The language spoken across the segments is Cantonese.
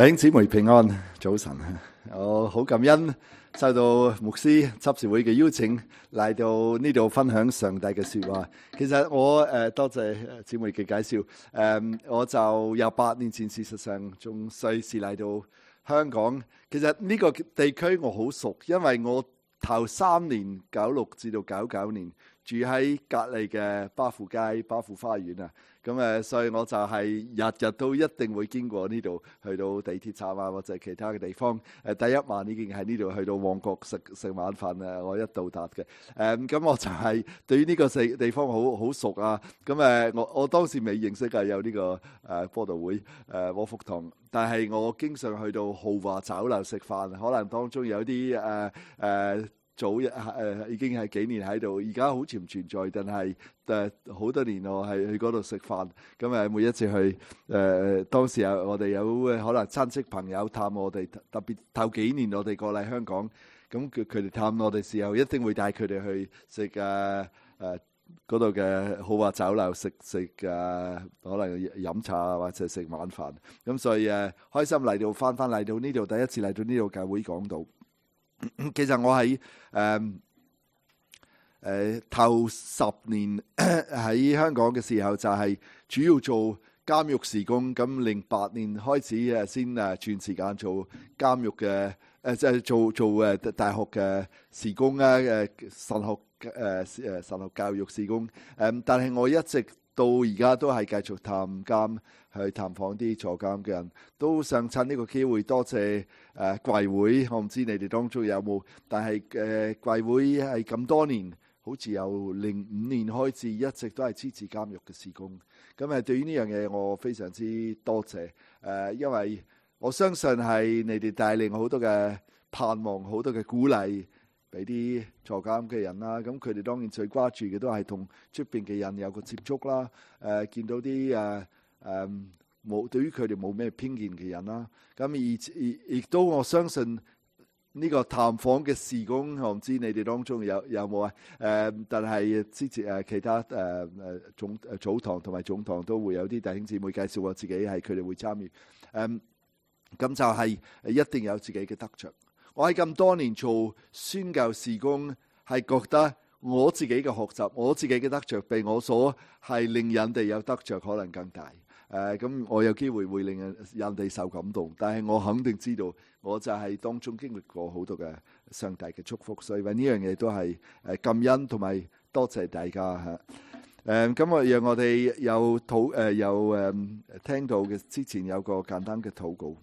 弟兄姊妹平安，早晨。我好感恩受到牧師執事會嘅邀請嚟到呢度分享上帝嘅說話。其實我多謝姊妹嘅介紹。我就有8年前，事實上從瑞士嚟到香港。其實呢個地區我好熟，因為我頭3年96至到99年住喺隔離嘅巴富街巴富花園啊。咁所以我就係日日都一定會經過呢度，去到地鐵站啊，或者其他嘅地方。第一晚已經喺呢度去到旺角食晚飯啊，我一到達嘅。咁我就係對於呢個地方好熟啊。咁我當時未認識有呢個播道會窩福堂，但係我經常去到豪華酒樓食飯，可能當中有啲早已經係幾年喺度，而家好似唔存在，但係好多年我係去嗰度食飯。咁每一次去當時我哋有可能親戚朋友探我哋，特別頭幾年我哋過嚟香港，咁佢哋探我哋時候，一定會帶佢哋去食嗰度嘅豪華酒樓食可能飲茶或者食晚飯。咁所以開心嚟到翻嚟到呢度，第一次嚟到呢度教會講道。其實我喺頭10年喺香港嘅時候，就係主要做監獄事工。咁08年開始先轉時間做監獄嘅即係做大學嘅事工啊，神學教育事工。但係我一直到而家都係繼續探監，去探訪啲坐監嘅人。都想趁呢個機會多謝貴會，我唔知你哋當中有冇，但係貴會係咁多年，好似由05年開始一直都係支持監獄嘅事工。咁對於呢樣嘢我非常之多謝。因為我相信係你哋帶領好多嘅盼望，好多嘅鼓勵俾啲坐監嘅人啦。咁佢哋當然最關注嘅都係同出邊嘅人有個接觸啦。見到啲對於佢哋冇咩偏見嘅人啦。咁亦都我相信呢個探訪嘅事工，我唔知你哋當中有冇啊？但係之前其他組堂同埋總堂都會有啲弟兄姊妹介紹我自己係佢哋會參與。咁就係一定有自己嘅得着。我喺咁多年做宣教事工，係覺得我自己嘅學習，我自己嘅得着，比我所係令人哋有得着可能更大。咁我有機會會令人哋受感動，但係我肯定知道，我就係當中經歷過好多嘅上帝嘅祝福，所以呢樣嘢都係感恩同埋多謝大家嚇。咁讓我哋有聽到嘅之前有個簡單嘅禱告。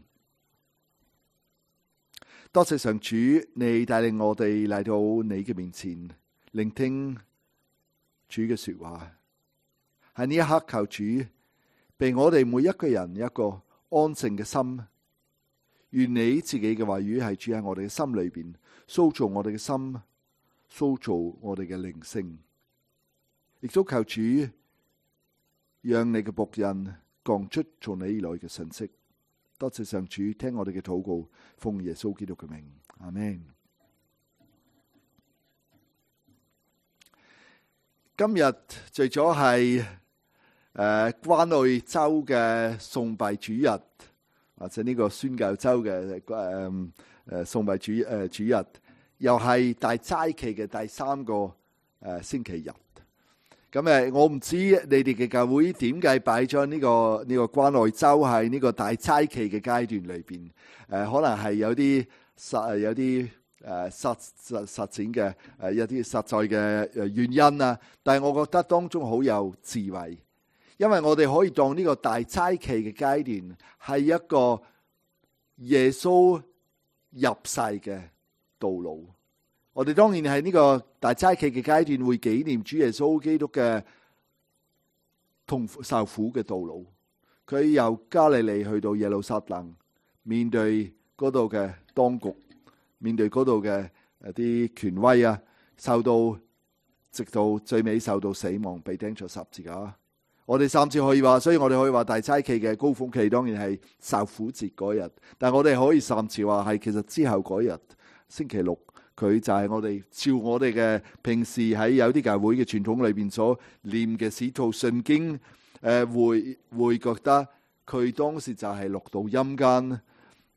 多謝上主，你帶領我哋嚟到你嘅面前，聆聽主嘅說話。喺呢一刻，求主俾我哋每一個人一個安靜嘅心，願你自己嘅話語係住喺我哋嘅心裏邊，塑造我哋嘅心，塑造我哋嘅靈性。亦都求主讓你嘅僕人講出從你而來嘅信息。多謝上主，聽我哋嘅禱告，奉耶穌基督嘅名，阿們。今日除咗係關愛周嘅崇拜主日，或者呢個宣教周嘅崇拜主日，又係大齋期嘅第3個星期日。咁我唔知你哋嘅教會點解擺咗呢個關愛周喺呢個大齋期嘅階段裏邊。可能係有啲實踐嘅一啲實在嘅原因啊。但係我覺得當中好有智慧，因為我哋可以當呢個大齋期嘅階段係一個耶穌入世嘅道路。我哋當然喺呢個大齋期嘅階段會紀念主耶穌基督嘅受苦嘅道路。佢由加利利去到耶路撒冷，面對嗰度嘅當局，面對嗰度嘅啲權威啊，直到最尾受到死亡，被釘咗十字架。我哋甚至可以話，所以我哋可以話大齋期嘅高峰期當然係受苦節嗰日，但我哋可以甚至話係其實之後嗰日星期六。佢就係我哋照我哋嘅平時喺有啲教會嘅傳統裏邊所念嘅使徒信經，會覺得佢當時就係落到陰間，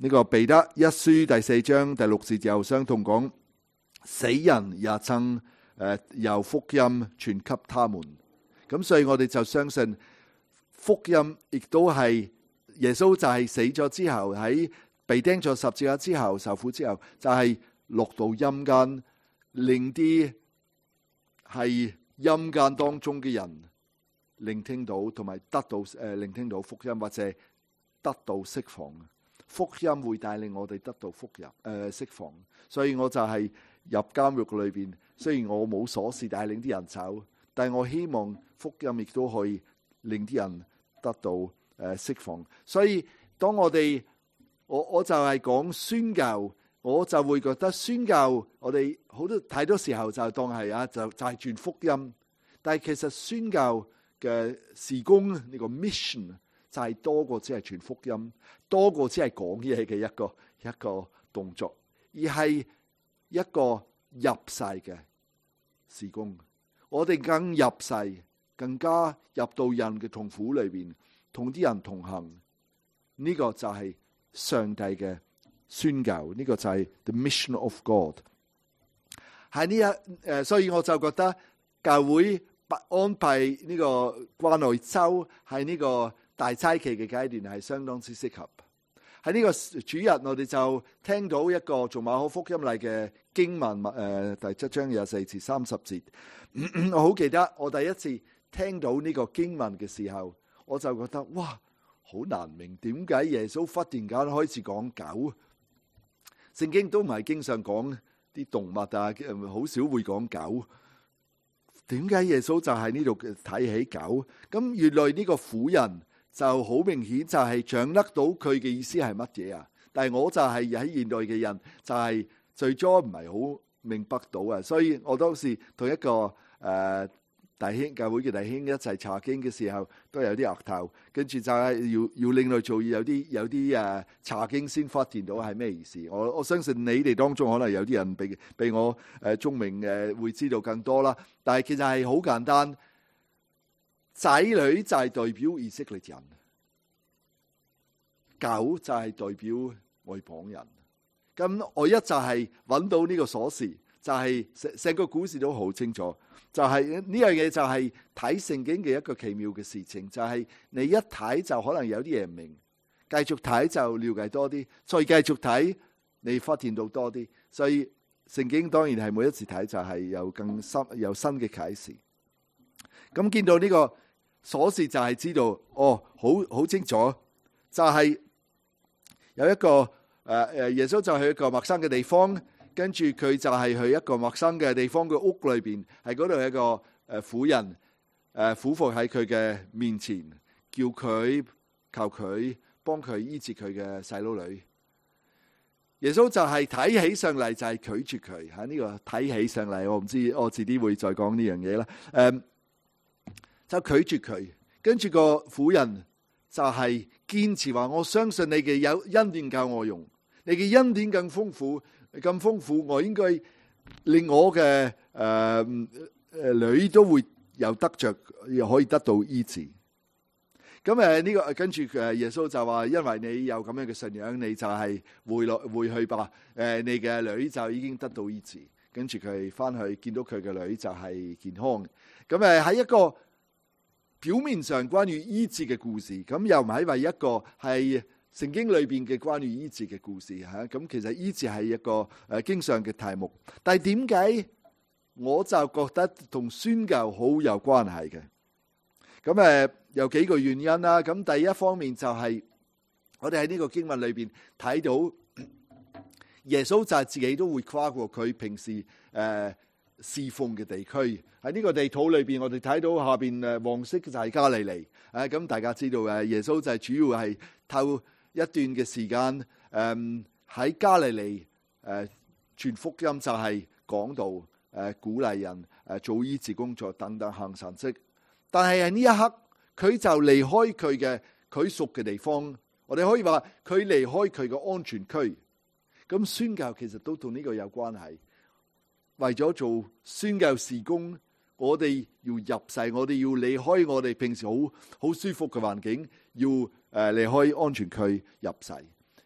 呢個彼得一書第4章第6節就相同講，死人也曾由福音傳給他們。咁所以我哋就相信福音亦都係耶穌就係死咗之後，喺被釘咗十字架之後受苦之後，就係落到陰間，令啲係陰間當中嘅人聆聽到同埋得到聆聽到福音，或者得到釋放。福音會帶領我哋得到福音釋放，所以我就係入監獄裏邊，雖然我冇鎖匙帶領啲人走，但係我希望福音亦都可以令啲人得到釋放。所以當我哋我就係講宣教，我就會覺得宣教我哋太多時候就當係就係傳福音，但係其實宣教嘅事工呢個 mission 就係多過只係傳福音，多過只係講嘢嘅一個動作，而係一個入世嘅事工。我哋更入世，更加入到人嘅痛苦裏邊，同啲人同行。呢個就係上帝嘅宣教，呢個就係 the mission of God。喺呢所以我就覺得教會安排呢個關愛周喺呢個大齋期嘅階段係相當之適合。喺呢個主日，我哋就聽到一個從馬可福音嚟嘅經文，第7章24至30節。我好記得我第一次聽到呢個經文嘅時候，我就覺得哇，好難明點解耶穌忽然間開始講狗。聖經都唔係經常講啲動物啊，好少會講狗。點解耶穌就喺呢度睇起狗？咁原來呢個婦人就好明顯就係掌握到佢嘅意思係乜嘢啊？但係我就係喺現代嘅人，就係最初唔係好明白到啊。所以我當時同一個弟兄教會嘅弟兄一齊查經嘅時候，都有啲額頭，跟住就係要另外做有啲查經先發現到係咩意思。我相信你哋當中可能有啲人比我聰明會知道更多啦。但係其實係好簡單，仔女就係代表以色列人，狗就係代表外邦人。咁我一就係揾到呢個鎖匙，就係成個故事都好清楚。就係呢樣嘢就係睇聖經嘅一個奇妙嘅事情，就係你一睇就可能有啲嘢唔明，繼續睇就了解多啲，再繼續睇你發現到多啲。所以聖經當然係每一次睇就係有新嘅啟示。咁見到呢個鎖匙就係知道，好清楚，就係有一個耶穌就去一個陌生嘅地方。跟住佢就係去一個陌生嘅地方嘅屋裏邊，喺嗰度有一個婦人俯伏喺佢嘅面前，叫佢求佢幫佢醫治佢嘅細佬女。耶穌就係睇起上嚟就係拒絕佢。喺呢個睇起上嚟，我唔知，我遲啲會再講呢樣嘢啦。就拒絕佢，跟住個婦人就係堅持話：我相信你嘅有恩典夠我用，你嘅恩典更豐富。咁豐富，我應該令我嘅女都會有得着，又可以得到醫治。咁呢個跟住耶穌就話：因為你有咁樣嘅信仰，你就係回去吧。你嘅女就已經得到醫治。跟住佢翻去見到佢嘅女就係健康。咁喺一個表面上關於醫治嘅故事，咁又唔係為一個係聖經裏邊嘅關於醫治嘅故事吓，咁其實醫治係一個經常嘅題目，但係點解我就覺得同宣教好有關係嘅？咁有幾個原因啦。咁第一方面就係我哋喺呢個經文裏邊睇到耶穌就係自己都會跨過佢平時侍奉嘅地區。喺呢個地圖裏邊，我哋睇到下邊黃色就係加利利。咁大家知道耶穌就係主要係透一段嘅時間，喺加利利傳福音，就係講道、鼓勵人、做醫治工作等等，行神蹟。但係喺呢一刻，佢就離開佢屬嘅地方。我哋可以話佢離開佢嘅安全區。咁宣教其實都同呢個有關係。為咗做宣教事工，我哋要入世，我哋要離開我哋平時好舒服嘅環境，要離開安全區入世。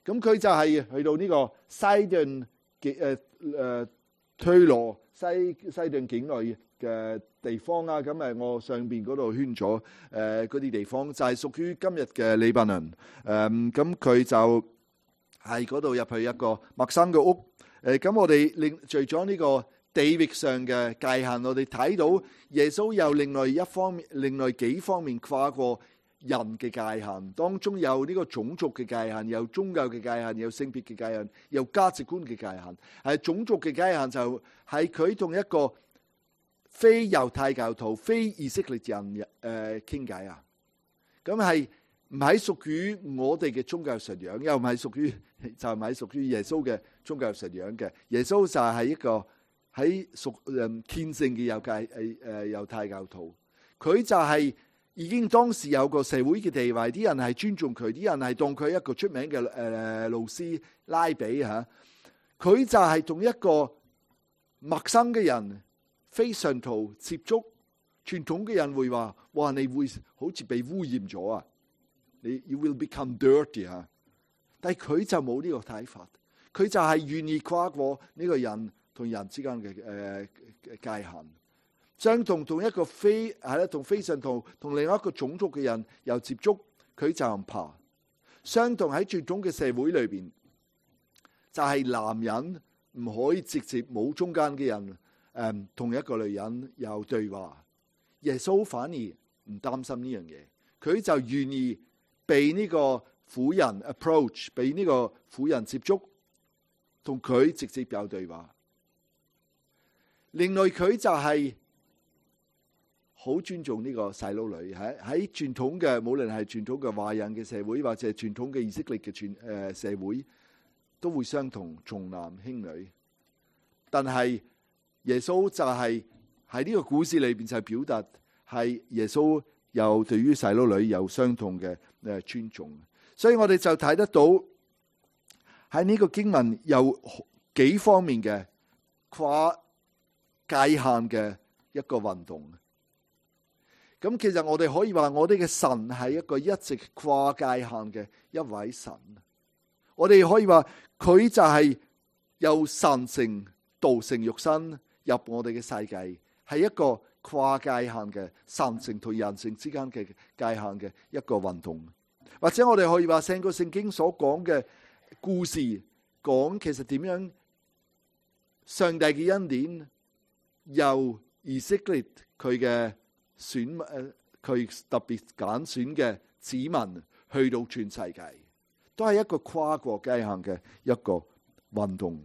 咁佢就係去到呢個西頓嘅推羅西頓境內嘅地方啊。咁我上邊嗰度圈咗嗰啲地方，就係屬於今日嘅黎巴嫩。咁佢就係嗰度入去一個陌生嘅屋。咁我哋除咗呢個地域上嘅界限，我哋睇到耶穌有另外幾方面跨過人嘅界限，當中有呢個種族嘅界限，有宗教嘅界限，有性別嘅界限，有價值觀嘅界限。係種族嘅界限就係佢同一個非猶太教徒、非以色列人傾偈啊。咁係唔係屬於我哋嘅宗教信仰，又唔係屬於就唔係屬於耶穌嘅宗教信仰嘅。耶穌就係一個喺虔誠嘅猶太教徒，佢就係已經當時有個社會嘅地位，啲人係尊重佢，啲人係當佢一個出名嘅老師拉比嚇。佢就係同一個陌生嘅人非信徒接觸，傳統嘅人會話：哇，你會好似被污染咗啊！You will become dirty 嚇。但係佢就冇呢個睇法，佢就係願意跨過呢個人同人之間嘅界限。相同一個同非信徒同另外一個種族嘅人又接觸，佢就唔怕。相同喺傳統嘅社會裏邊，就係男人唔可以直接冇中間嘅人同一個女人有對話。耶穌反而唔擔心呢樣嘢，佢就願意被呢個婦人 approach， 被呢個婦人接觸，同佢直接有對話。另外佢就係好尊重呢個細佬女，喺傳統嘅，無論係傳統嘅華人嘅社會，或者係傳統嘅以色列嘅社會，都會相同重男輕女。但係耶穌就係喺呢個故事裏邊就表達係耶穌又對於細佬女有相同嘅尊重。所以我哋就睇得到喺呢個經文有幾方面嘅跨界限嘅一個運動。咁其實我哋可以話，我哋嘅神係一個一直跨界限嘅一位神。我哋可以話佢就係由神性道成肉身入我哋嘅世界，係一個跨界限嘅神性同人性之間嘅界限嘅一個運動。或者我哋可以話，成個聖經所講嘅故事，講其實點樣上帝嘅恩典由以色列佢嘅佢特別揀選嘅子民去到全世界，都係一個跨過界限嘅一個運動。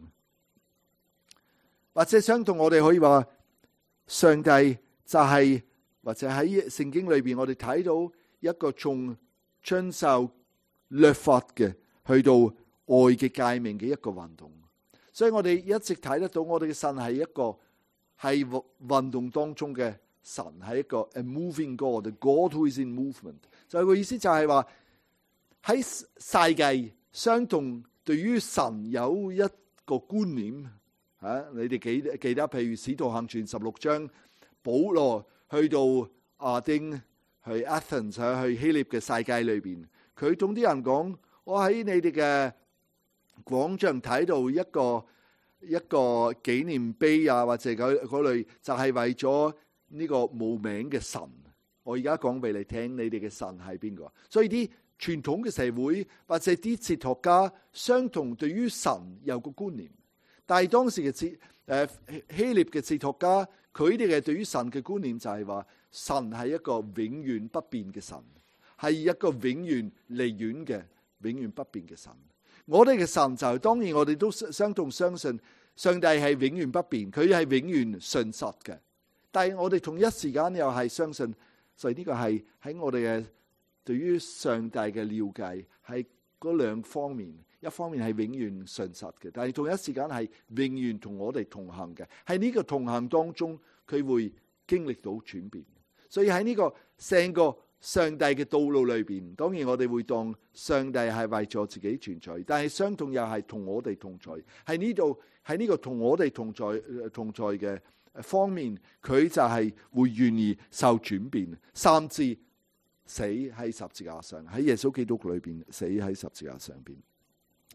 或者相同，我哋可以話上帝就係，或者喺聖經裏邊我哋睇到一個從遵守律法嘅去到愛嘅誡命嘅一個運動。所以我哋一直睇得到我哋嘅神係一個係運動當中嘅神，係一個 a moving God，the God who is in movement。就係個意思就係話喺世界相同對於神有一個觀念。你哋記得譬如使徒行傳16章，保羅去到亞丁去 Athens 去希臘嘅世界裏邊，佢同啲人講：我喺你哋嘅廣場睇到一個紀念碑啊，或者嗰類，就係為咗呢個無名嘅神。我而家講俾你聽，你哋嘅神係邊個？所以啲傳統嘅社會或者啲哲學家相同對於神有個觀念，但係當時嘅希臘嘅哲學家，佢哋嘅對於神嘅觀念就係話，神係一個永遠不變嘅神，係一個永遠離遠嘅永遠不變嘅神。我哋嘅神就係，當然我哋都相同相信上帝係永遠不變，佢係永遠信實嘅。但係我哋同一時間又係相信，所以呢個係喺我哋嘅對於上帝嘅了解係嗰兩方面。一方面係永遠信實嘅，但係同一時間係永遠同我哋同行嘅。喺呢個同行當中，佢會經歷到轉變。所以喺呢個成個上帝嘅道路裏邊，當然我哋會當上帝係為咗自己存在，但係相同又係同我哋同在。喺呢度，喺呢個同我哋同在嘅方面，佢就係會願意受轉變，甚至死喺十字架上，喺耶穌基督裏邊死喺十字架上邊。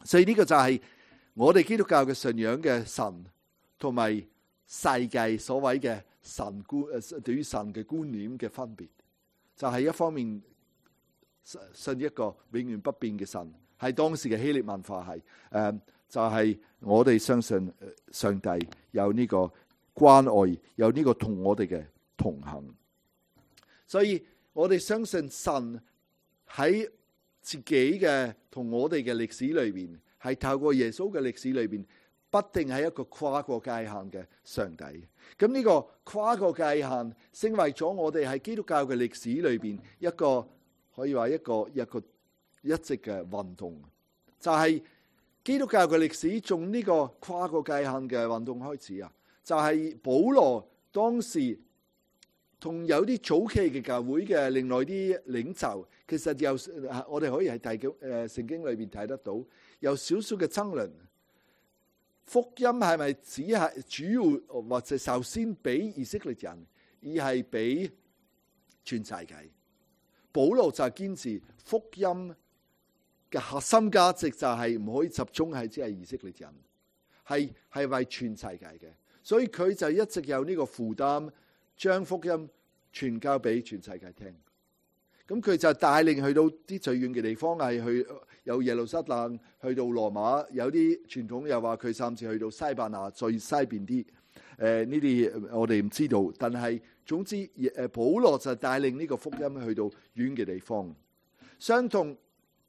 所以呢個就係我哋基督教嘅信仰嘅神同埋世界所謂嘅神觀，對於神嘅觀念嘅分別，就係一方面信一個永遠不變嘅神，係當時嘅希臘文化係就係我哋相信上帝有呢個關愛，有呢個同我哋嘅同行。所以我哋相信神喺自己嘅同我哋嘅歷史裏邊，係透過耶穌嘅歷史裏邊，不定係一個跨過界限嘅上帝。咁呢個跨過界限，成為咗我哋喺基督教嘅歷史裏邊一個可以話一個一直嘅運動，就係基督教嘅歷史從呢個跨過界限嘅運動開始啊！就係保羅當時同有啲早期嘅教會嘅另外啲領袖，其實我哋可以喺聖經裏邊睇得到有少少嘅爭論。福音係咪只係主要或者首先俾以色列人，而係俾全世界？保羅就堅持福音嘅核心價值就係唔可以集中係只係以色列人，係為全世界嘅。所以佢就一直有呢個負擔，將福音傳教俾全世界聽。咁佢就帶領去到啲最遠嘅地方，係去有耶路撒冷，去到羅馬，有啲傳統又話佢甚至去到西班牙最西邊啲。呢啲我哋唔知道，但係總之保羅就帶領呢個福音去到遠嘅地方。相同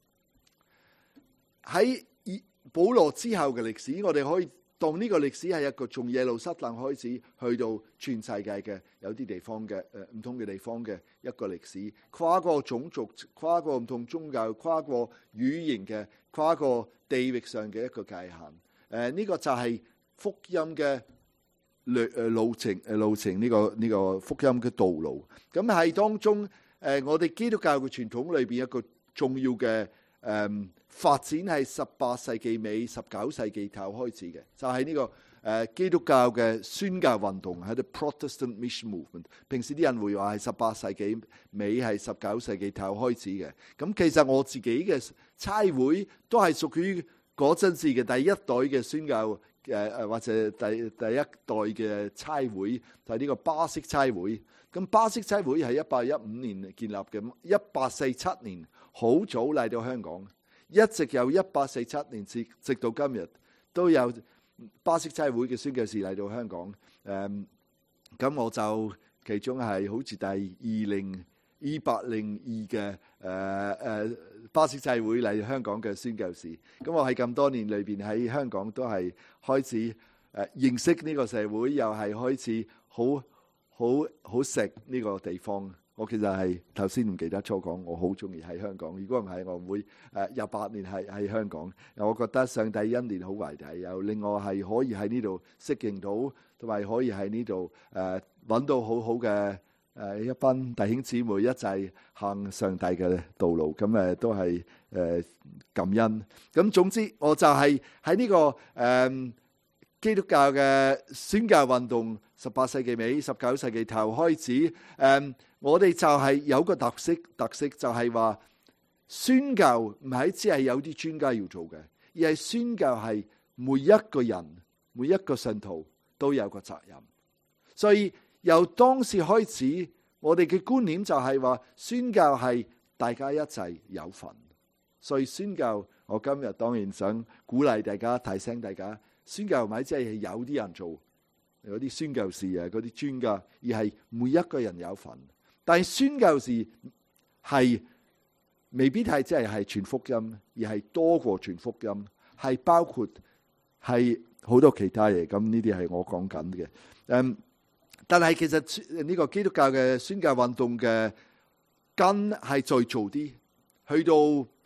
喺保羅之後嘅歷史，我哋可以當呢個歷史係一個從耶路撒冷開始去到全世界嘅有啲地方嘅唔同嘅地方嘅一個歷史，跨過種族，跨過唔同宗教，跨過語言嘅，跨過地域上嘅一個界限。呢個就係福音嘅路程，呢個福音嘅道路。咁係當中我哋基督教嘅傳統裏邊一個重要嘅發展係18世紀尾19世紀頭開始嘅，就係呢個基督教嘅宣教運動，係 the Protestant Mission Movement。平時啲人會話係18世紀尾係19世紀頭開始嘅。咁其實我自己嘅差會都係屬於嗰陣時嘅第一代嘅宣教或者第一代嘅差會，就係呢個巴色差會。咁巴色差會係1815年建立嘅，1847年好早嚟到香港。一直由1847年直到今日，都有巴色差會嘅宣教士嚟到香港。咁我就其中係好似第2802嘅巴色差會嚟香港嘅宣教士。咁我喺咁多年裏邊喺香港都係開始認識呢個社會，又係開始好食呢個地方。我其實係頭先唔記得咗講，我好中意喺香港。如果唔係，我唔會28年喺香港。我覺得上帝恩典好偉大，又令我係可以喺呢度適應到，同埋可以喺呢度揾到好好嘅一班弟兄姊妹一齊行上帝嘅道路。咁都係感恩。咁總之，我就係喺呢個基督教嘅宣教運動18世紀尾19世紀頭開始。我哋就係有個特色就係話宣教唔係只係有啲專家要做嘅，而係宣教係每一個人每一個信徒都有個責任。所以由當時開始，我哋嘅觀念就係話宣教係大家一齊有份。所以宣教，我今日當然想鼓勵大家，提醒大家，宣教唔係只係有啲人做，有啲宣教士啊，嗰啲專家，而係每一個人有份。但係宣教士係未必係即係傳福音，而係多過傳福音，係包括係好多其他嘢。咁呢啲係我講緊嘅。但係其實呢個基督教嘅宣教運動嘅根係再早啲，去到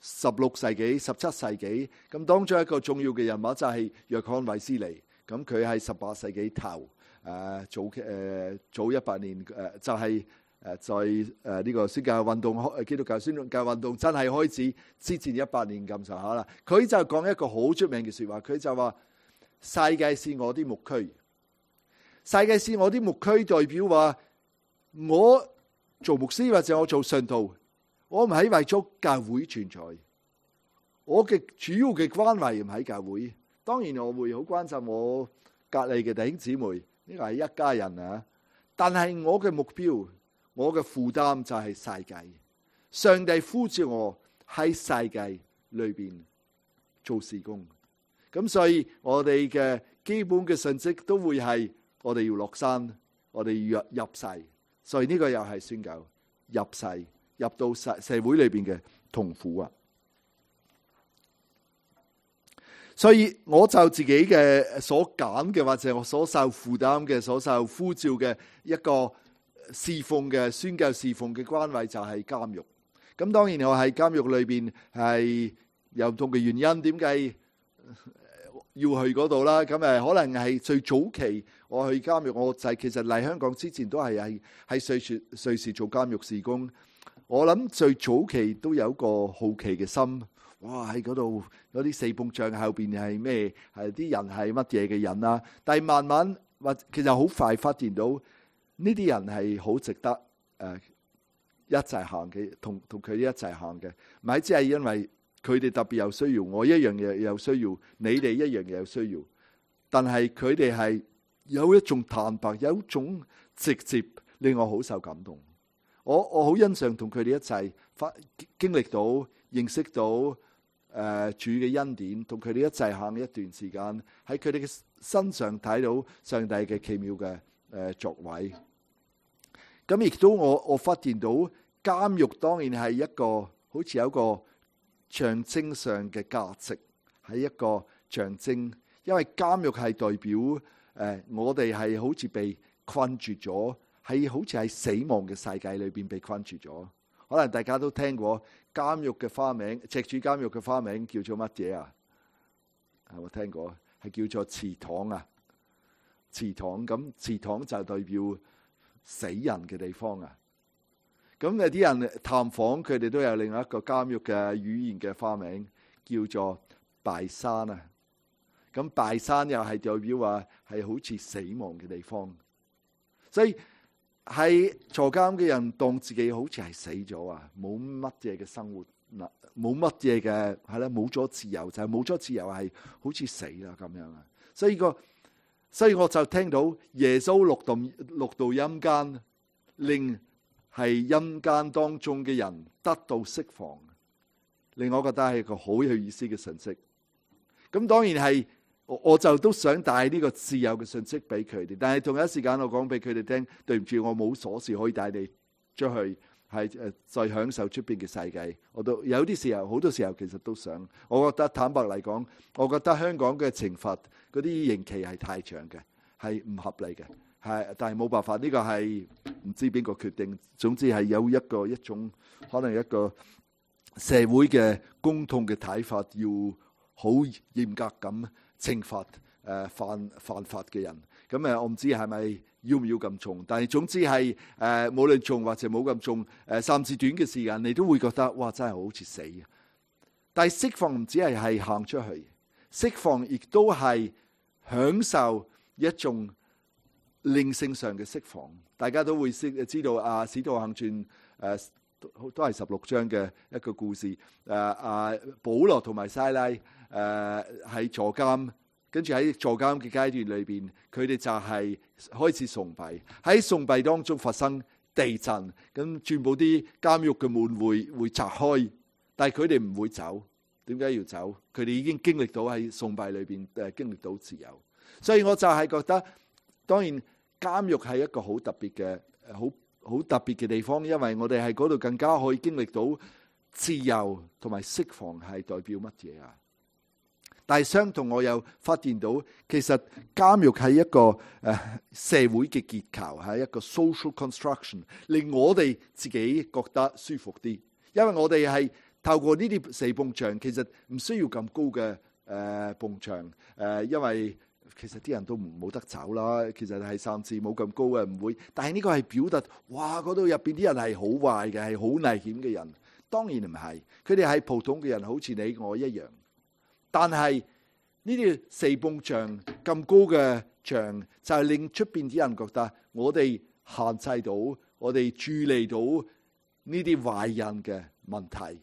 16世紀、17世紀。咁當中一個重要嘅人物就係約翰衛斯理。咁佢係18世紀頭早100年就係。在呢個宣教運動，基督教宣教運動真係開始之前100年咁上下啦。佢就講一個好出名嘅說話，佢就話：世界是我的牧區，世界是我的牧區，代表話我做牧師或者我做信徒，我唔係為咗教會存在， 我嘅主要嘅關懷唔喺教會，當然我會好關心我隔離嘅弟兄姊妹，呢個係一家人啊。但係我嘅目標，我嘅負擔就係世界。上帝呼召我喺世界裏邊做事工，咁所以我哋嘅基本嘅信息都會係我哋要落山，我哋要入世。所以呢個又係宣教入世，入到社會裏邊嘅痛苦啊！所以我就自己嘅所揀嘅，或者我所受負擔嘅、所受呼召嘅一個侍奉嘅宣教侍奉嘅關係就係監獄。咁當然我喺監獄裏邊係有唔同嘅原因，點解要去嗰度啦？咁可能係最早期我去監獄，我就其實嚟香港之前都係喺瑞士做監獄事工。我諗最早期都有一個好奇嘅心。哇！喺嗰度嗰啲四埲牆後邊係咩？係啲人係乜嘢嘅人啊？但係慢慢其實好快發現到呢啲人係好值得一齊行嘅，同佢哋一齊行嘅。唔係只係因為佢哋特別有需要，我一樣嘢有需要，你哋一樣嘢有需要。但係佢哋係有一種坦白，有一種直接，令我好受感動。我好欣賞同佢哋一齊經歷到、認識到主嘅恩典，同佢哋一齊行一段時間，喺佢哋嘅身上睇到上帝嘅奇妙嘅作為。咁亦都我發現到監獄當然係一個好似有一個象徵上嘅價值，係一個象徵，因為監獄係代表我哋係好似被困住咗，係好似喺死亡嘅世界裏邊被困住咗。可能大家都聽過監獄嘅花名，赤柱監獄嘅花名叫做乜嘢啊？我聽過，係叫做祠堂啊。祠堂，咁祠堂就代表死人嘅地方啊。咁有啲人探訪佢哋都有另外一個監獄嘅語言嘅花名，叫做拜山啊。咁拜山又係代表話係好似死亡嘅地方，所以喺坐監嘅人當自己好似係死咗啊，冇乜嘢嘅生活，冇乜嘢嘅係啦，冇咗自由，就係冇咗自由係好似死啦咁樣啊。所以我就聽到耶穌落到陰間，令係陰間當中嘅人得到釋放，令我覺得係一個好有意思嘅信息。咁當然係。我就都想帶呢個自由嘅信息俾佢哋，但係同一時間我講俾佢哋聽，對唔住，我冇鎖匙可以帶你出去，係再享受出邊嘅世界。我都有啲時候，好多時候其實都想。我覺得坦白嚟講，我覺得香港嘅懲罰嗰啲刑期係太長嘅，係唔合理嘅，但係冇辦法，呢個係唔知邊個決定。總之係有一種可能一個社會嘅公眾嘅睇法，要好嚴格咁懲罰犯法嘅人。咁我唔知係咪要唔要咁重，但係總之係無論重或者冇咁重，甚至短嘅時間，你都會覺得哇，真係好似死啊！但係釋放唔止係行出去，釋放亦都係享受一種靈性上嘅釋放。大家都會知道啊，《使徒行傳》都係16章嘅一個故事。保羅同埋西拉喺坐監，跟住喺坐監嘅階段裏邊，佢哋就係開始崇拜。喺崇拜當中發生地震，咁全部啲監獄嘅門會拆開，但係佢哋唔會走。點解要走？佢哋已經經歷到喺崇拜裏邊經歷到自由。所以我就係覺得，當然監獄係一個好特別嘅好特別嘅地方，因為我哋喺嗰度更加可以經歷到自由同埋釋放係代表乜嘢啊？但係相同，我又發現到其實監獄係一個社會嘅結構，係一個 social construction， 令我哋自己覺得舒服啲。因為我哋係透過呢啲4埲牆，其實唔需要咁高嘅埲牆，因為其實啲人都冇得走啦。其實係甚至冇咁高嘅，唔會。但係呢個係表達，哇！嗰度入邊啲人係好壞嘅，係好危險嘅人。當然唔係，佢哋係普通嘅人，好似你我一樣。但係呢啲4埲牆咁高嘅牆，就係令出邊啲人覺得我哋限制到，我哋處理到呢啲壞人嘅問題。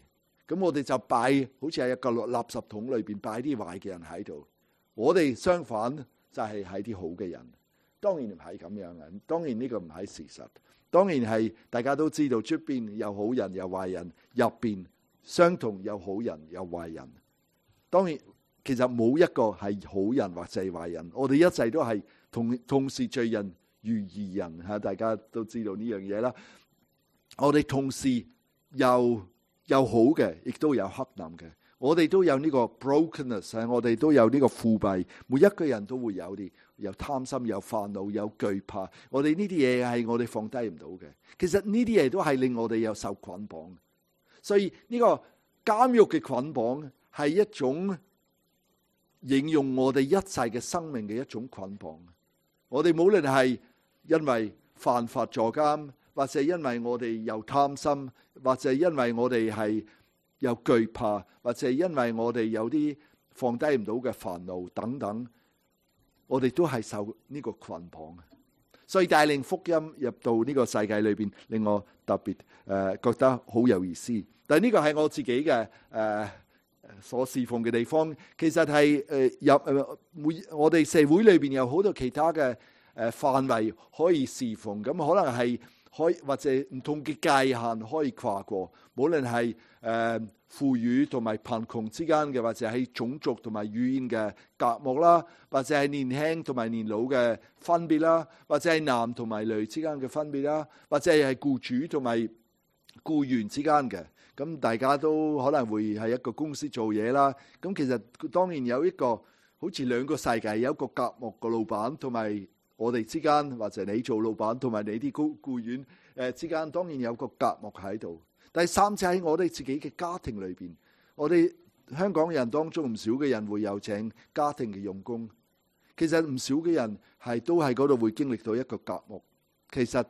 咁我哋就擺好似喺一個垃圾桶裏邊擺啲壞嘅人喺度。我哋相反就係喺啲好嘅人。當然唔係咁樣嘅，當然呢個唔係事實。當然係大家都知道出邊有好人有壞人，入邊相同有好人有壞人。當然其實冇一個係好人或者係壞人，我哋一切都係同是罪人如義人嚇，大家都知道呢樣嘢啦。我哋同時有好嘅，亦都有黑暗嘅。我哋都有呢個 brokenness， 我哋都有呢個腐敗。每一個人都會有啲，有貪心，有煩惱，有懼怕。我哋呢啲嘢係我哋放低唔到嘅。其實呢啲嘢都係令我哋有受捆綁。所以呢個監獄嘅捆綁係一種形容我哋一切嘅生命嘅一種捆綁。我哋無論係因為犯法坐監，或者因為我哋有貪心，或者因為我哋係有懼怕，或者因為我哋有啲放低唔到嘅煩惱等等，我哋都係受呢個捆綁。所以帶領福音入到呢個世界裏邊，令我特別覺得好有意思。但係呢個係我自己嘅所侍奉嘅地方。其實係我哋社會裏邊有好多其他嘅範圍可以侍奉，咁可能係可以或者唔同嘅界限可以跨過，無論係富裕同埋貧窮之間嘅，或者係種族同埋語言嘅隔膜啦，或者係年輕同埋年老嘅分別啦，或者係男同埋女之間嘅分別啦，或者係僱主同埋僱員之間嘅。咁大家都可能會喺一個公司做嘢啦。咁其實當然有一個好似兩個世界，有一個隔膜嘅老闆同埋我哋之間，或者你做老闆同埋你啲僱員之間，當然有個隔膜喺度。第三就喺我哋自己嘅家庭裏邊，我哋香港人當中唔少嘅人會有請家庭嘅傭工。其實唔少嘅人都喺嗰度會經歷到一個隔膜。其實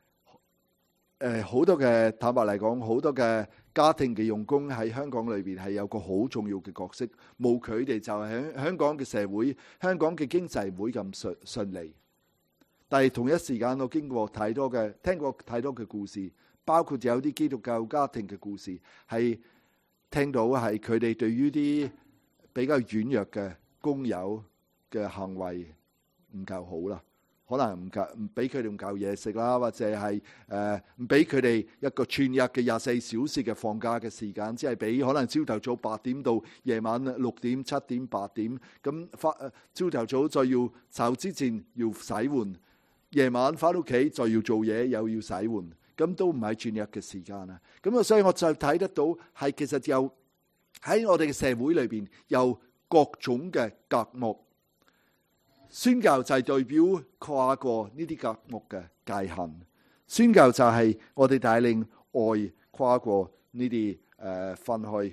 好多嘅，坦白嚟講，好多嘅家庭嘅傭工喺香港裏邊係有個好重要嘅角色。冇佢哋就喺香港嘅社會，香港嘅經濟唔會咁順利。但係同一時間，我聽過太多嘅故事，包括有啲基督教家庭嘅故事，係聽到係佢哋對於啲比較軟弱嘅工友嘅行為唔夠好啦，可能唔俾佢哋唔夠嘢食啦，或者係唔俾佢哋一個全日嘅24小時嘅放假嘅時間，只係俾可能朝頭早8點到夜晚6點、7點、8點，咁朝頭早就要走之前要洗碗。夜晚翻屋企就要做嘢，又要洗碗，咁都唔係全日嘅時間啦。咁啊，所以我就睇得到係其實有喺我哋嘅社會裏邊有各種嘅隔膜。宣教就係代表跨過呢啲隔膜嘅界限。宣教就係我哋帶領愛跨過呢啲分開。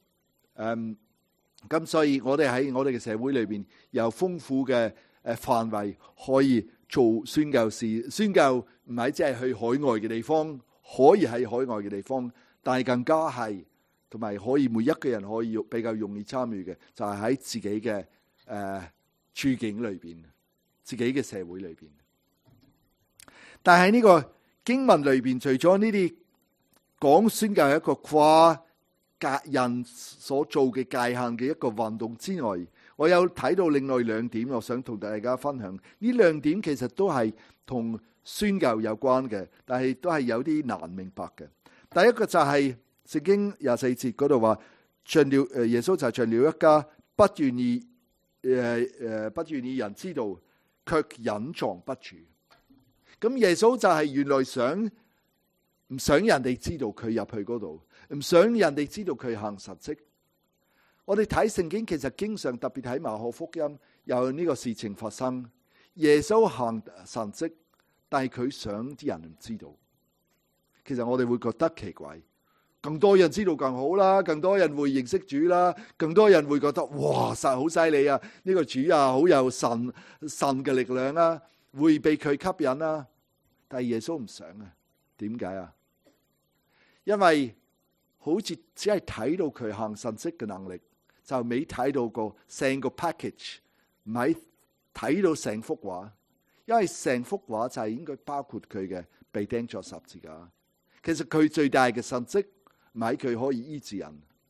咁所以我哋喺我哋嘅社會裏邊有豐富嘅範圍可以做宣教事。宣教唔係只係去海外嘅地方，可以喺海外嘅地方，但係更加係同埋可以每一個人可以比較容易參與嘅，就係喺自己嘅處境裏邊，自己嘅社會裏邊。但係呢個經文裏邊，除咗呢啲講宣教係一個跨人所做嘅界限嘅一個運動之外，我有睇到另外2點，我想同大家分享。呢2點其實都係同宣教有關嘅，但係都係有啲難明白嘅。第一個就係聖經24節嗰度話，耶穌就係進了一家，不願意人知道，卻隱藏不住。咁耶穌就係原來唔想人哋知道佢入去嗰度，唔想人哋知道佢行神蹟。我哋睇聖經，其實經常特別喺馬可福音有呢個事情發生。耶穌行神蹟，但係佢想啲人唔知道。其實我哋會覺得奇怪，更多人知道更好啦，更多人會認識主啦，更多人會覺得哇，神好犀利啊！呢個主啊，好有神嘅力量啊，會被佢吸引啊。但係耶穌唔想啊，點解啊？因為好似只係睇到佢行神蹟嘅能力，就未睇到個成個 package， 唔係睇到成幅畫。因為成幅畫就係應該包括佢嘅被釘咗十字架。其實佢最大嘅神蹟唔係佢可以醫治人，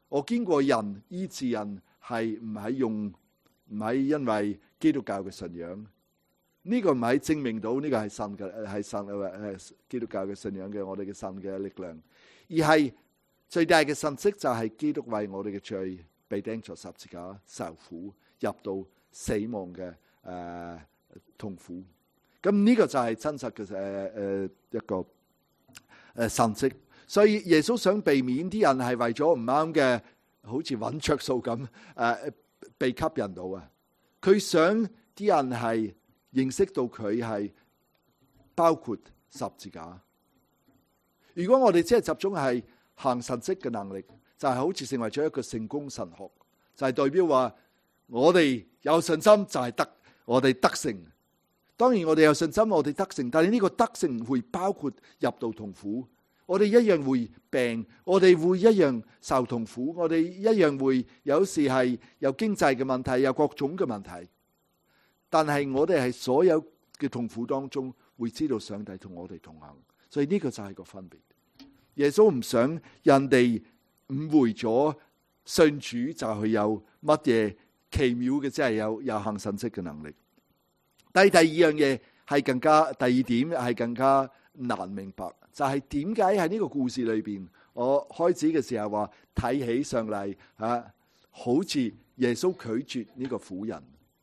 我見過人醫治人係唔係因為基督教嘅信仰，呢個唔係證明到呢個係神基督教嘅信仰嘅我哋嘅神嘅力量，而係最大嘅神蹟就係基督為我哋嘅罪被釘在十字架受苦，入到死亡嘅痛苦。咁呢個就係真實嘅一個神蹟。所以耶穌想避免啲人係為咗唔啱嘅，好似揾着數咁被吸引到啊！佢想啲人係認識到佢係包括十字架。如果我哋只係集中係行神蹟嘅能力，就係好似成為咗一個成功神學，就係代表話我哋有信心就係我哋得勝。當然我哋有信心我哋得勝，但係呢個得勝會包括入到痛苦。我哋一樣會病，我哋會一樣受痛苦，我哋一樣會有時係有經濟嘅問題，有各種嘅問題。但係我哋係所有嘅痛苦當中，會知道上帝同我哋同行。所以呢個就係個分別。耶穌唔想人哋誤會咗信主就係有乜嘢奇妙嘅，即係有行神蹟嘅能力。第二樣嘢係第二點係更加難明白，就係點解喺呢個故事裏邊，我開始嘅時候話睇起上嚟好似耶穌拒絕呢個婦人，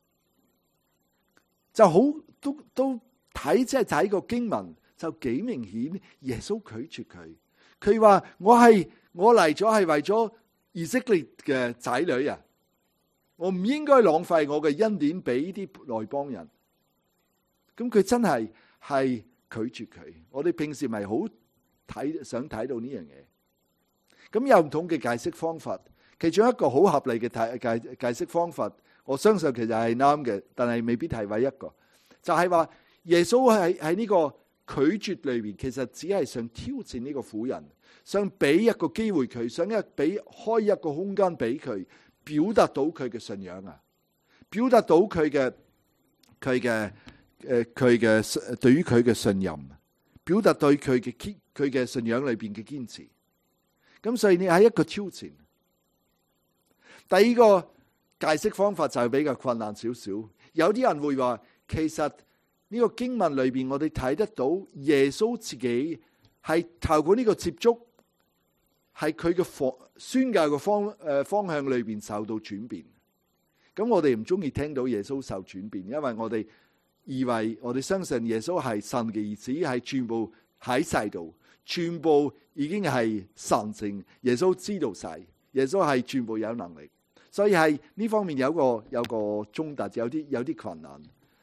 就好都睇即係睇個經文就幾明顯，耶穌拒絕佢。佢話我嚟咗係為咗以色列嘅仔女啊，我唔應該浪費我嘅恩典俾啲外邦人。咁佢真係拒絕佢。我哋平時咪好想睇到呢樣嘢。咁有唔同嘅解釋方法，其中一個好合理嘅解釋方法，我相信其實係啱嘅，但係未必係唯一一個。就係話耶穌喺呢個拒絕裏邊，其實只係想挑戰呢個婦人，想俾一個機會佢，想開一個空間俾佢表達到佢嘅信仰啊，表達到佢嘅對於佢嘅信任，表達對佢嘅信仰裏邊嘅堅持。咁所以你係一個挑戰。第二個解釋方法就比較困難少少。有啲人會話，其實呢個經文裏邊，我哋睇得到耶穌自己係透過呢個接觸，係佢嘅宣教嘅方向裏邊受到轉變。咁我哋唔中意聽到耶穌受轉變，因為我哋以為我哋相信耶穌係神嘅兒子，係全部喺世度，全部已經係神聖。耶穌知道晒，耶穌係全部有能力，所以係呢方面有個衝突，有啲困難。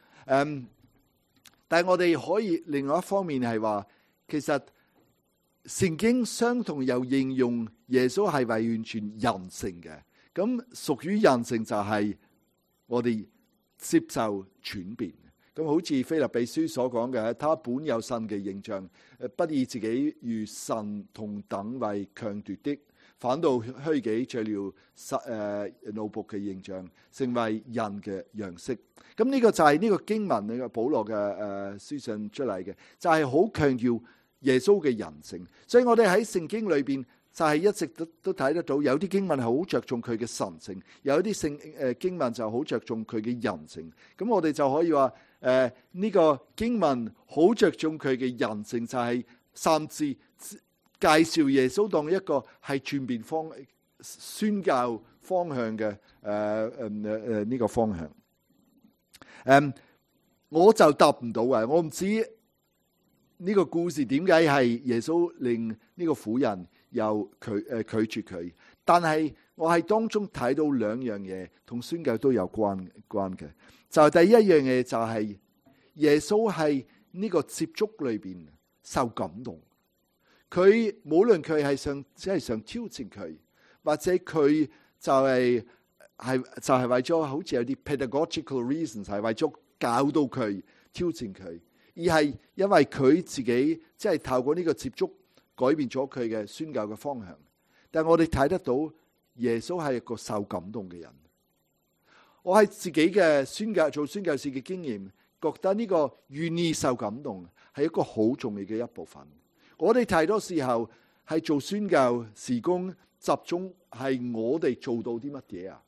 但係我哋可以另外一方面係話，其實聖經相同又應用耶穌係完全人性嘅。咁屬於人性就係我哋接受轉變。咁好似腓立比書所講嘅，他本有神嘅形象，不以自己與神同等為強奪的，反倒虛己，取了奴僕嘅形象，成為人嘅樣式。咁呢個就係呢個經文呢個保羅嘅書信出嚟嘅，就係好強調耶穌嘅人性。所以我哋喺聖經裏邊就係一直都睇得到，有啲經文係好着重佢嘅神性，有啲經文就好着重佢嘅人性。咁我哋就可以話呢個經文好着重佢嘅人性，就係甚至介紹耶穌當一個係全面宣教方向嘅呢個方向。我就答唔到啊！我唔知呢個故事點解係耶穌令呢個婦人又拒絕佢，但係我喺當中睇到兩樣嘢同宣教都有關嘅。就第一樣嘢就係耶穌係呢個接觸裏邊受感動。佢無論佢係只係想挑戰佢，或者佢就係為咗好似有啲 pedagogical reasons， 係為咗教導佢挑戰佢，而係因為佢自己即係透過呢個接觸改變咗佢嘅宣教嘅方向。但係我哋睇得到耶穌係一個受感動嘅人。我喺自己嘅做宣教士嘅經驗，覺得呢個願意受感動係一個好重要嘅一部分。我哋太多時候係做宣教事工， 集中係我哋做到啲乜嘢啊？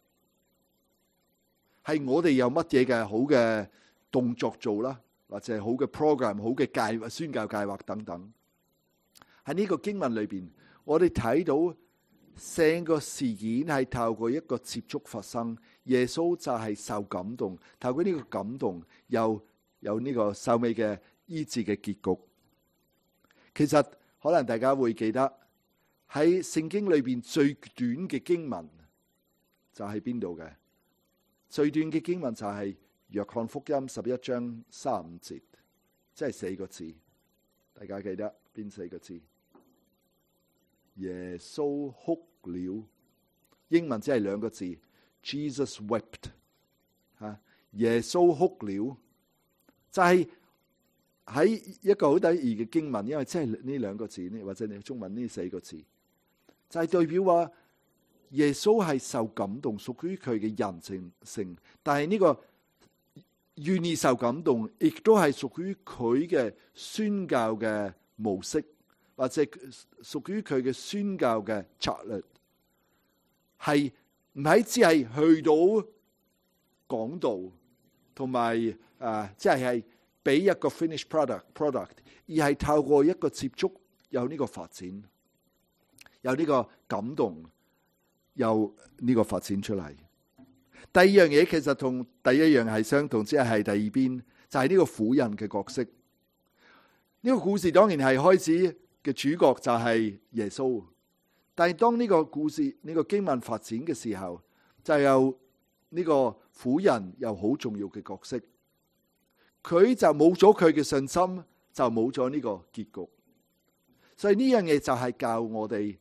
係我哋有乜嘢嘅好嘅動作做啦，或者好嘅 program、好嘅計劃、宣教計劃等等。喺呢個經文裏邊，我哋睇到成個事件係透過一個接觸發生，耶穌就係受感動，透過呢個感動有呢個收尾嘅醫治嘅結局。其實可能大家會記得喺聖經裏邊最短嘅經文就係邊度嘅？最短嘅經文就係約翰福音11章35節，即係4個字。大家記得邊4個字？耶穌哭了。英文只係2個字 ，Jesus wept。耶穌哭了，就係喺一個好得意嘅經文，因為即係呢2個字，或者你中文呢4個字，就係代表話耶穌係受感動，屬於佢嘅人性。但係呢個願意受感動，亦都係屬於佢嘅宣教嘅模式，或者屬於佢嘅宣教嘅策略，係唔係只係去到講道，同埋即係俾一個 finished product，而係透過一個接觸，有呢個發展，有呢個感動，有呢個發展出嚟。第二樣嘢其實同第一樣係相同，即係第二邊就係呢個婦人嘅角色。呢個故事當然係開始嘅主角就係耶穌，但係當呢個故事呢個經文發展嘅時候，就有呢個婦人有好重要嘅角色。佢就冇咗佢嘅信心，就冇咗呢個結局。所以呢樣嘢就係教我哋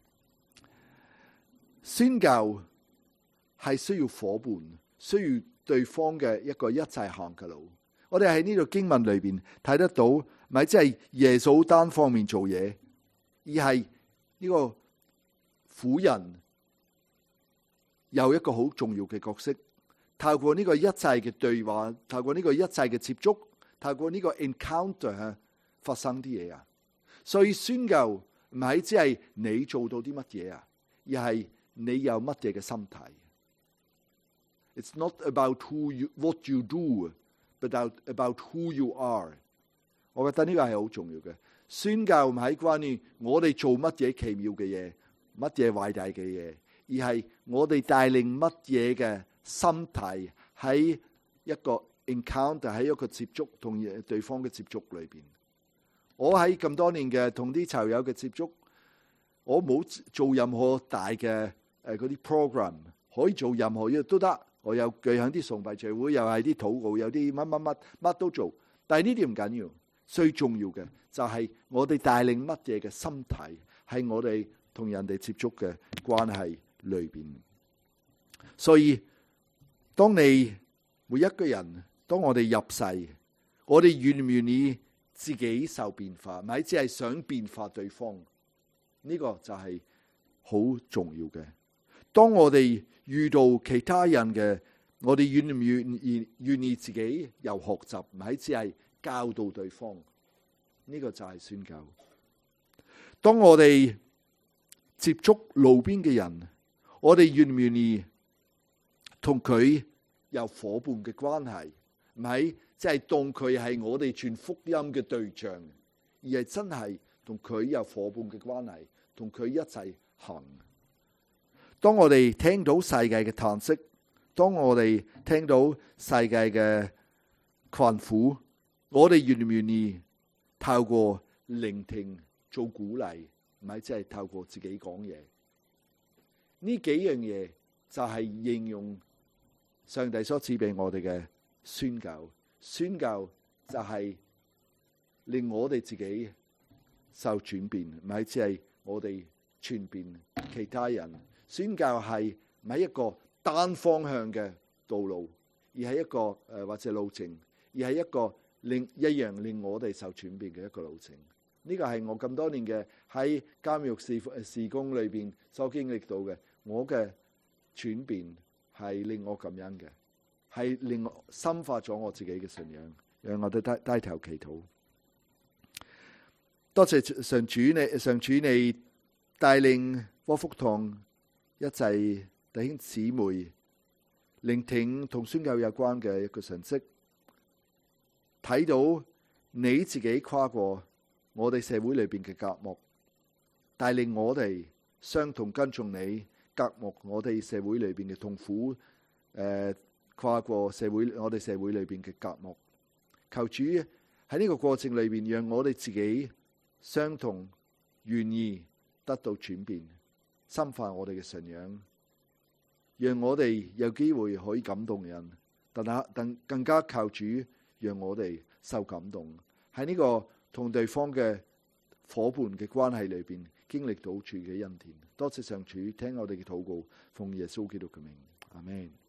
宣教係需要伙伴，需要對方嘅一個一齊行嘅路。我哋喺呢度經文裏邊睇得到，唔係即係耶穌單方面做嘢，而係呢個婦人有一個好重要嘅角色。透過呢個一切嘅對話，透過呢個一切嘅接觸，透過呢個 encounter 發生啲嘢啊。所以宣教唔係只係你做到啲乜嘢啊，而係你有乜嘢嘅心態。It's not about what you do, but about who you are。我覺得呢個係好重要嘅。宣教唔係關於我哋做乜嘢奇妙嘅嘢，乜嘢偉大嘅嘢，而係我哋帶領乜嘢嘅心態喺一個 encounter， 喺一個接觸同對方嘅接觸裏邊。我喺咁多年嘅同啲囚友嘅接觸，我冇做任何大嘅嗰啲 program， 可以做任何嘢都得。我有舉行啲崇拜聚會，又係啲禱告，有啲乜都做。但係呢啲唔緊要，最重要嘅就係我哋帶領乜嘢嘅心態，係我哋同人哋接觸嘅關係裏邊。所以當你每一個人，當我哋入世，我哋願唔願意自己受變化，唔係只係想變化對方，呢個就係好重要嘅。當我哋遇到其他人嘅，我哋願唔願意自己又學習，唔係只係教導對方，呢個就係宣教。當我哋接觸路邊嘅人，我哋願唔願意同佢有夥伴嘅關係，唔係即係當佢係我哋傳福音嘅對象，而係真係同佢有夥伴嘅關係，同佢一齊行。當我哋聽到世界嘅嘆息，當我哋聽到世界嘅困苦，我哋願唔願意透過聆聽做鼓勵，唔係即係透過自己講嘢？呢幾樣嘢就係應用上帝所賜俾我哋嘅宣教。宣教就係令我哋自己受轉變，唔係只係我哋傳遍其他人。宣教係唔係一個單方向嘅道路，而係一個或者路程，而係一個一樣令我哋受轉變嘅一個路程。呢個係我咁多年嘅喺監獄事工裏邊所經歷到嘅，我嘅轉變係令我咁樣嘅，係令我深化咗我自己嘅信仰，讓我哋低頭祈禱。多謝上主你帶領禍福堂一切弟兄姊妹聆聽同宣教有關嘅一個信息，睇到你自己跨過我哋社會裏邊嘅隔膜，帶領我哋相同跟從你，隔膜我哋社會裏邊嘅痛苦，跨過我哋社會裏邊嘅隔膜。求主喺呢個過程裏邊，讓我哋自己相同願意得到轉變，深化我哋嘅信仰，讓我哋有機會可以感動人，但更加靠主，讓我哋受感動，喺呢個同對方嘅夥伴嘅關係裏邊，經歷到主嘅恩典。多謝上主，聽我哋嘅禱告，奉耶穌基督嘅名，阿們。